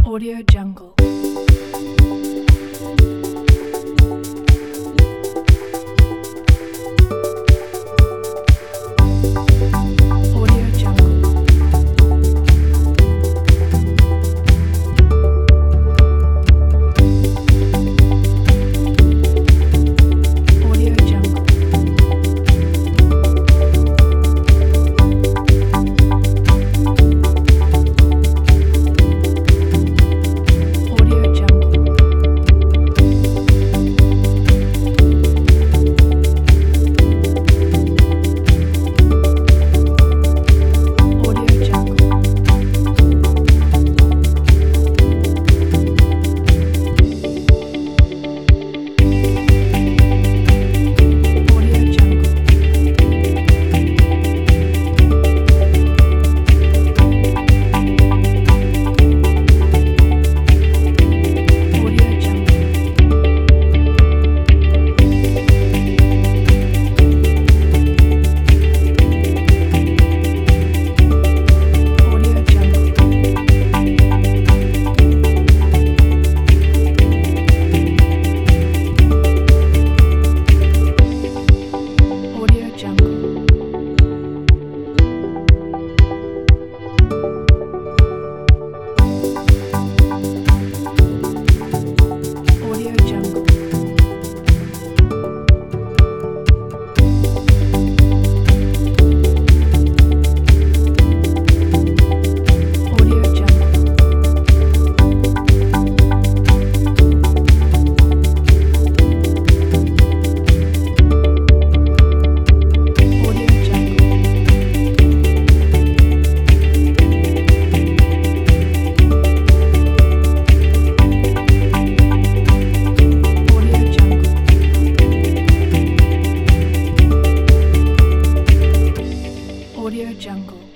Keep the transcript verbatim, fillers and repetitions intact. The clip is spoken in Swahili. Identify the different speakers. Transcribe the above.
Speaker 1: Audio Jungle. Audio Jungle. Audio Jungle. Audio Jungle. Audio Jungle. Audio Jungle. Audio Jungle. Audio Jungle. Audio Jungle. Audio Jungle. Audio Jungle. Audio Jungle. Audio Jungle. Audio Jungle.